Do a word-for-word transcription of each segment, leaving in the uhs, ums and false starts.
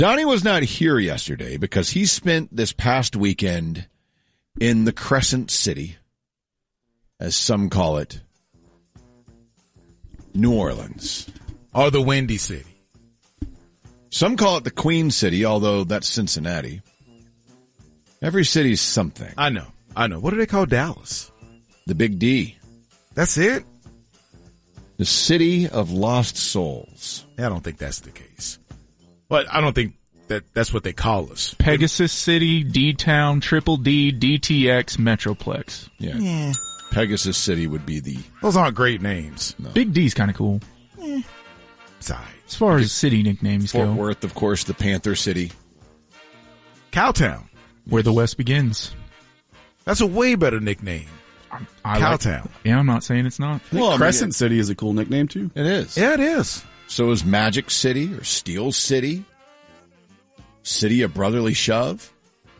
Donnie was not here yesterday because he spent this past weekend in the Crescent City, as some call it, New Orleans. Or the Windy City. Some call it the Queen City, although that's Cincinnati. Every city's something. I know. I know. What do they call Dallas? The Big D. That's it? The City of Lost Souls. I don't think that's the case. But I don't think that that's what they call us. Pegasus City, D-Town, Triple D, D T X, Metroplex. Yeah. Yeah. Pegasus City would be the... Those aren't great names. No. Big D's kind of cool. Eh. Sorry. As far as city nicknames Fort go. Worth, of course, the Panther City. Cowtown. Where the West begins. That's a way better nickname. I Cowtown. Like, yeah, I'm not saying it's not. I well, Crescent I mean, it, City is a cool nickname, too. It is. Yeah, it is. So is Magic City or Steel City? City of Brotherly Shove?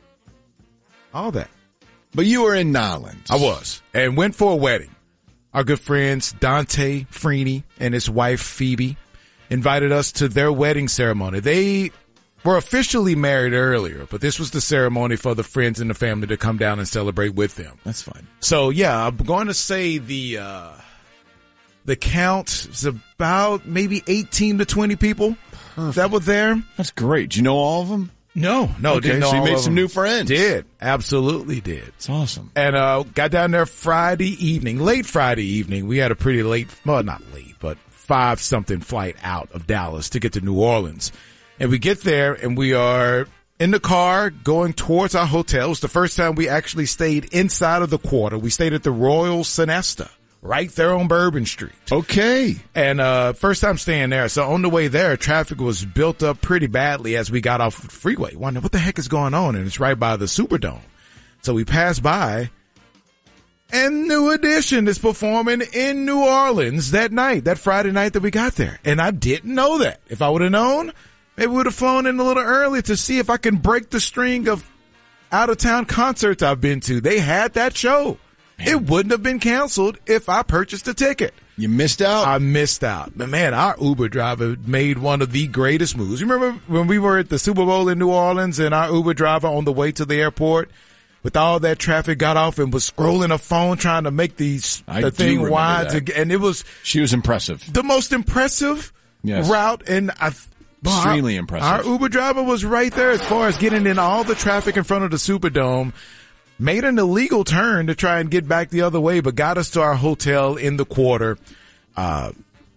All that. But you were in Nolens. I was. And went for a wedding. Our good friends Dante Freeney and his wife Phoebe invited us to their wedding ceremony. They were officially married earlier, but this was the ceremony for the friends and the family to come down and celebrate with them. That's fine. So yeah, I'm going to say the, uh, the count is about maybe eighteen to twenty people Perfect. that were there. That's great. Do you know all of them? No, no. Okay, didn't know so you all made of some them. new friends. Did. Absolutely did. It's awesome. And, uh, got down there Friday evening, late Friday evening. We had a pretty late, well, not late, but five something flight out of Dallas to get to New Orleans. And we get there and we are in the car going towards our hotel. It was the first time we actually stayed inside of the quarter. We stayed at the Royal Sonesta right there on Bourbon Street. Okay. And, uh, first time staying there. So on the way there, traffic was built up pretty badly as we got off the freeway. Wondering what the heck is going on? And it's right by the Superdome. So we passed by and New Edition is performing in New Orleans that night, that Friday night that we got there. And I didn't know that. If I would have known, maybe we would have flown in a little early to see if I can break the string of out-of-town concerts I've been to. They had that show. Man. It wouldn't have been canceled if I purchased a ticket. You missed out? I missed out. But man, our Uber driver made one of the greatest moves. You remember when we were at the Super Bowl in New Orleans and our Uber driver on the way to the airport with all that traffic got off and was scrolling a phone trying to make these, I the thing wide. To, and it was. She was impressive. The most impressive yes. route. And I. Extremely our, impressive. Our Uber driver was right there as far as getting in all the traffic in front of the Superdome. Made an illegal turn to try and get back the other way, but got us to our hotel in the quarter, uh,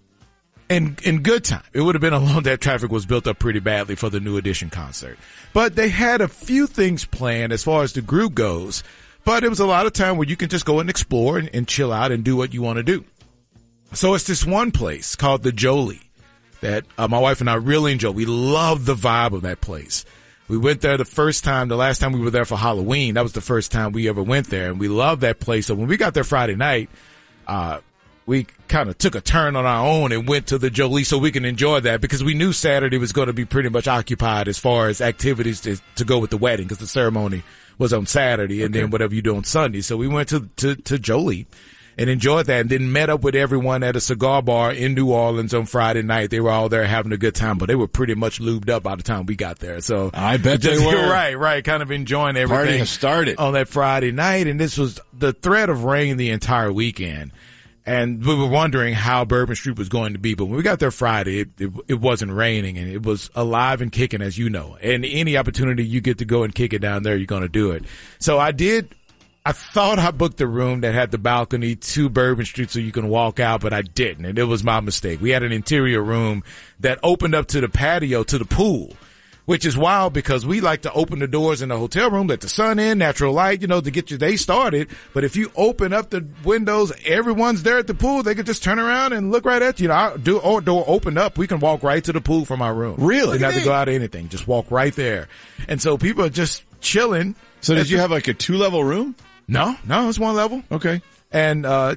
in, in good time. It would have been alone that traffic was built up pretty badly for the New Edition concert. But they had a few things planned as far as the group goes, but it was a lot of time where you can just go and explore and, and chill out and do what you want to do. So it's this one place called the Jolie that uh, my wife and I really enjoy. We love the vibe of that place. We went there the first time, the last time we were there for Halloween. That was the first time we ever went there, and we loved that place. So when we got there Friday night, uh, we kind of took a turn on our own and went to the Jolie so we can enjoy that because we knew Saturday was going to be pretty much occupied as far as activities to, to go with the wedding because the ceremony was on Saturday and okay. then whatever you do on Sunday. So we went to, to, to Jolie and enjoyed that and then met up with everyone at a cigar bar in New Orleans on Friday night. They were all there having a good time, but they were pretty much lubed up by the time we got there. So I bet just, they were. Right, right. Kind of enjoying everything. Party has started on that Friday night. And this was the threat of rain the entire weekend. And we were wondering how Bourbon Street was going to be. But when we got there Friday, it, it, it wasn't raining and it was alive and kicking, as you know. And any opportunity you get to go and kick it down there, you're going to do it. So I did. I thought I booked a room that had the balcony to Bourbon Street so you can walk out, but I didn't, and it was my mistake. We had an interior room that opened up to the patio, to the pool, which is wild because we like to open the doors in the hotel room, let the sun in, natural light, you know, to get your day started. But if you open up the windows, everyone's there at the pool. They could just turn around and look right at you. You know, our door, door opened up. We can walk right to the pool from our room. Really? Didn't have to go out of anything. Just walk right there. And so people are just chilling. So did you have like a two-level room? No, no, it's one level. Okay. And, uh,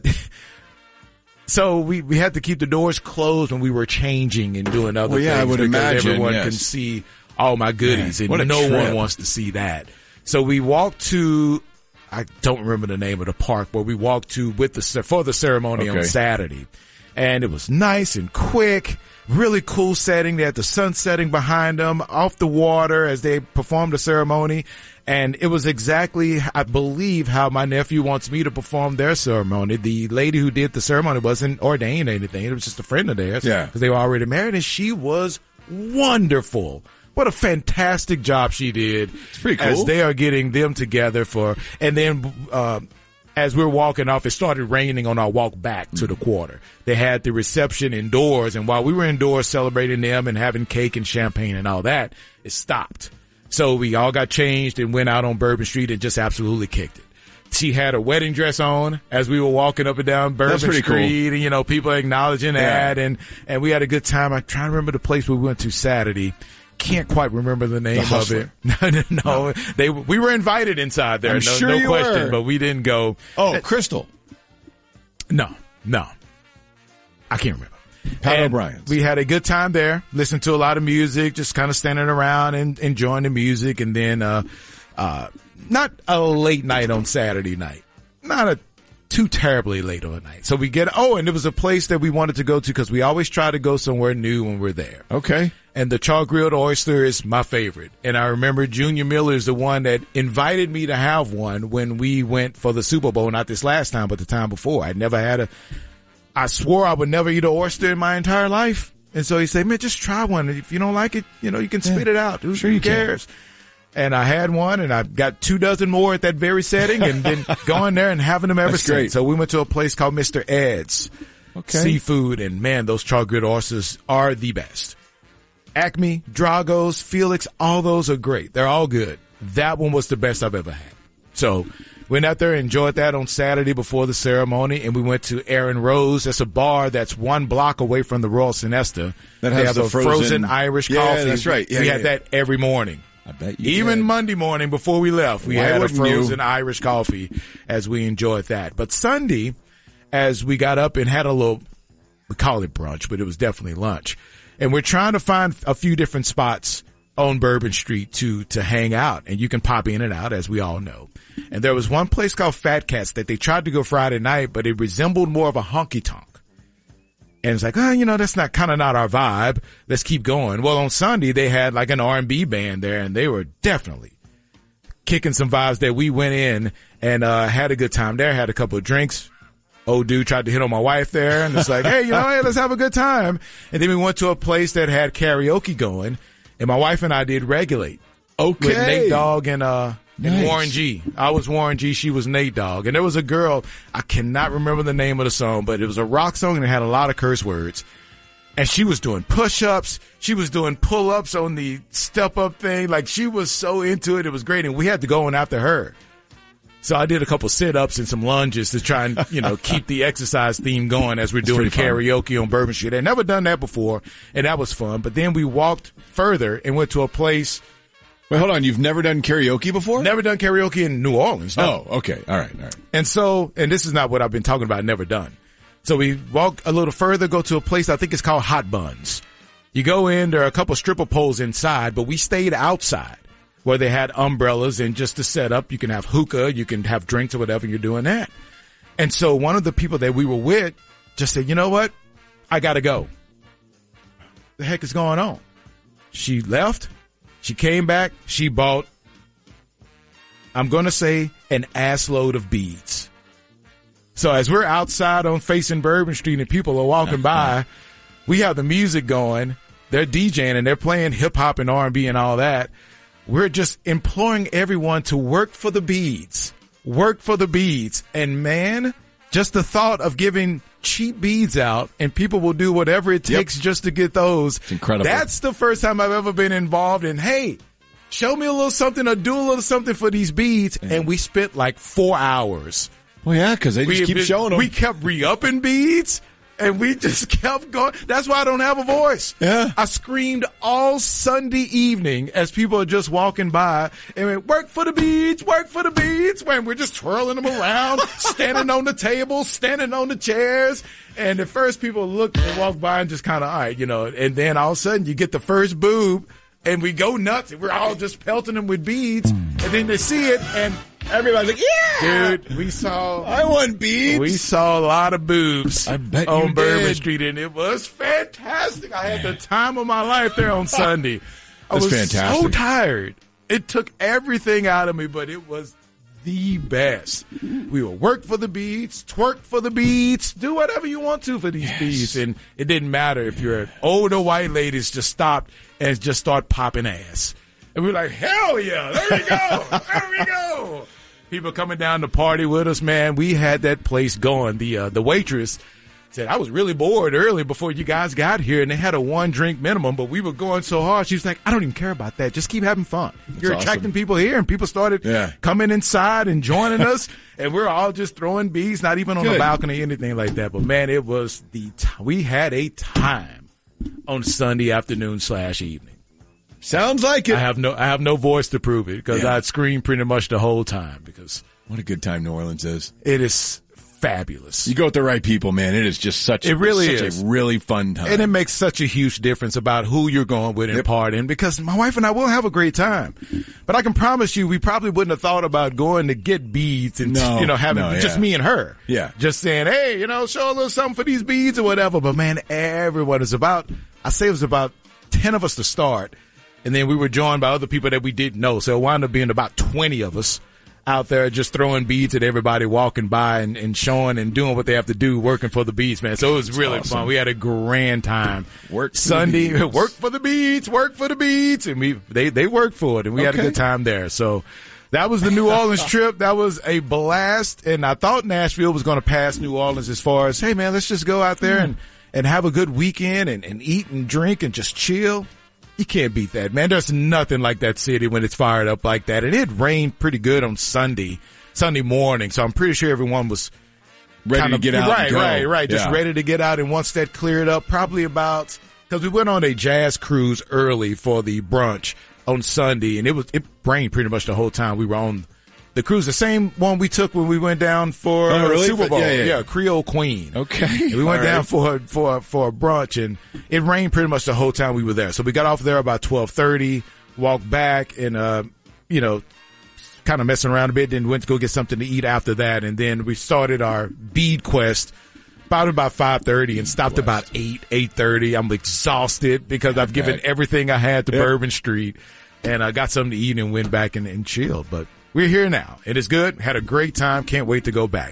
so we, we had to keep the doors closed when we were changing and doing other well, yeah, things. I would because imagine, everyone yes. can see all my goodies Man, and no trip. one wants to see that. So we walked to, I don't remember the name of the park, where we walked to with the, for the ceremony okay. on Saturday. And it was nice and quick. really cool setting. They had the sun setting behind them off the water as they performed the ceremony. And it was exactly, I believe, how my nephew wants me to perform their ceremony. The lady who did the ceremony wasn't ordained or anything. It was just a friend of theirs. Yeah. Because they were already married, and she was wonderful. What a fantastic job she did. It's pretty cool. As they are getting them together for, and then, uh, as we were walking off, it started raining on our walk back to the quarter. They had the reception indoors, and while we were indoors celebrating them and having cake and champagne and all that, it stopped. So we all got changed and went out on Bourbon Street and just absolutely kicked it. She had a wedding dress on as we were walking up and down Bourbon Street, cool. and, you know, people acknowledging yeah. that, and, and we had a good time. I'm trying to remember the place where we went to Saturday. Can't quite remember the name the of it. No, no, no, no. They, we were invited inside there. I'm no, sure no you question, were. but we didn't go. Oh, Crystal. No, no. I can't remember. Pat And O'Brien's. We had a good time there, listened to a lot of music, just kind of standing around and enjoying the music. And then, uh, uh, not a late night on Saturday night. Not a too terribly late on a night. So we get, oh, and it was a place that we wanted to go to because we always try to go somewhere new when we're there. Okay. And the char grilled oyster is my favorite. And I remember Junior Miller is the one that invited me to have one when we went for the Super Bowl, not this last time, but the time before. I'd never had a, I swore I would never eat an oyster in my entire life. And so he said, man, just try one. If you don't like it, you know, you can spit yeah. it out. Who, Sure who you cares? Can. And I had one, and I got two dozen more at that very setting, and been going there and having them ever That's since. great. So we went to a place called Mister Ed's Okay. Seafood, and man, those char grilled oysters are the best. Acme, Drago's, Felix, all those are great. They're all good. That one was the best I've ever had. So went out there, enjoyed that on Saturday before the ceremony, and we went to Aaron Rose. That's a bar that's one block away from the Royal Sinesta. That they has have the a frozen, frozen- Irish Yeah, coffee. that's right. Yeah, we yeah, had yeah. that every morning. I bet you Even did. Monday morning before we left, we Why had a wouldn't frozen you? Irish coffee as we enjoyed that. But Sunday, as we got up and had a little, we call it brunch, but it was definitely lunch. And we're trying to find a few different spots on Bourbon Street to, to hang out. And you can pop in and out, as we all know. And there was one place called Fat Cats that they tried to go Friday night, but it resembled more of a honky tonk. And it's like, oh, you know, that's not kind of not our vibe. Let's keep going. Well, on Sunday, they had like an R and B band there, and they were definitely kicking some vibes that we went in and uh had a good time there, had a couple of drinks. Old dude tried to hit on my wife there, and it's like, hey, you know, hey, let's have a good time. And then we went to a place that had karaoke going, and my wife and I did Regulate. Okay. With Nate Dogg and, uh, and Nice. Warren G. I was Warren G. She was Nate Dogg. And there was a girl, I cannot remember the name of the song, but it was a rock song and it had a lot of curse words. And she was doing push-ups. She was doing pull-ups on the step-up thing. Like, she was so into it. It was great. And we had to go in after her. So I did a couple sit-ups and some lunges to try and, you know, keep the exercise theme going as we're doing pretty fun. karaoke on Bourbon Street. I'd never done that before, and that was fun. But then we walked further and went to a place. Wait, hold on. You've never done karaoke before? Never done karaoke in New Orleans. No. Oh, okay. All right. All right. And so, and this is not what I've been talking about, never done. So we walk a little further, go to a place, I think it's called Hot Buns. You go in, there are a couple stripper poles inside, but we stayed outside where they had umbrellas and just to set up, you can have hookah, you can have drinks or whatever, you're doing that. And so one of the people that we were with just said, you know what? I gotta go. The heck is going on? She left. She came back. She bought, I'm going to say, an ass load of beads. So as we're outside on facing Bourbon Street and people are walking by, we have the music going. They're DJing and they're playing hip hop and R and B and all that. We're just imploring everyone to work for the beads. Work for the beads. And man, just the thought of giving cheap beads out and people will do whatever it takes Yep. just to get those. It's incredible. That's the first time I've ever been involved in, hey, show me a little something or do a little something for these beads. Yeah. And we spent like four hours. Well, yeah, because they just We- keep we- showing them. We kept re-upping beads. And we just kept going. That's why I don't have a voice. Yeah. I screamed all Sunday evening as people are just walking by and went, work for the beads, work for the beads. When we're just twirling them around, standing on the table, standing on the chairs. And at first people look and walk by and just kind of, all right, you know, and then all of a sudden you get the first boob and we go nuts and we're all just pelting them with beads. And then they see it and Everybody's like, yeah! Dude, we saw I want beads. we saw a lot of boobs I bet on you Bourbon did. Street, and it was fantastic. I had the time of my life there on Sunday. I That's was fantastic. so tired. It took everything out of me, but it was the best. We will work for the beads, twerk for the beads, do whatever you want to for these Yes. beads. And it didn't matter if you're older white ladies just stopped and just start popping ass. And we were like, hell yeah, there we go, there we go. People coming down to party with us, man. We had that place going. The uh, the waitress said, I was really bored early before you guys got here, and they had a one drink minimum, but we were going so hard. She was like, I don't even care about that. Just keep having fun. You're awesome. attracting people here, and people started Yeah. coming inside and joining us, and we're all just throwing beads, not even on the Good. balcony or anything like that. But man, it was the t- we had a time on Sunday afternoon slash evening. Sounds like it. I have no I have no voice to prove it because Yeah. I'd screamed pretty much the whole time because What a good time New Orleans is. it is fabulous. You go with the right people, man. It is just such, It really such is. a really fun time. And it makes such a huge difference about who you're going with and Yep. partying because my wife and I will have a great time. But I can promise you, we probably wouldn't have thought about going to get beads and, No, you know, having no, just yeah. me and her. Yeah. Just saying, hey, you know, show a little something for these beads or whatever. But man, everyone is about, I say it was about ten of us to start. And then we were joined by other people that we didn't know. So it wound up being about twenty of us out there just throwing beads at everybody walking by and, and showing and doing what they have to do working for the beads, man. So it was really awesome. fun. We had a grand time. Work for the Sunday, beads. work for the beads, work for the beads. And we, they, they worked for it and we had a Okay. good time there. So that was the New Orleans trip. That was a blast. And I thought Nashville was going to pass New Orleans as far as, hey man, let's just go out there and, and have a good weekend and, and eat and drink and just chill. You can't beat that, man. There's nothing like that city when it's fired up like that. And it rained pretty good on Sunday, Sunday morning. So I'm pretty sure everyone was ready kind to of, get out. Right, and go. right, right. Just Yeah. ready to get out. And once that cleared up, probably about, cause we went on a jazz cruise early for the brunch on Sunday and it was, it rained pretty much the whole time we were on the cruise. The same one we took when we went down for Oh, uh, really? Super Bowl. Yeah, yeah, yeah. Creole Queen. Okay. And we went All down right. for for for a brunch, and it rained pretty much the whole time we were there. So we got off there about twelve thirty, walked back, and uh, you know, kind of messing around a bit. Then went to go get something to eat after that, and then we started our bead quest. About about five thirty, and stopped about eight eight thirty. I'm exhausted because I've given bet. everything I had to Yep. Bourbon Street, and I got something to eat and went back and, and chilled. But we're here now. It is good. Had a great time. Can't wait to go back.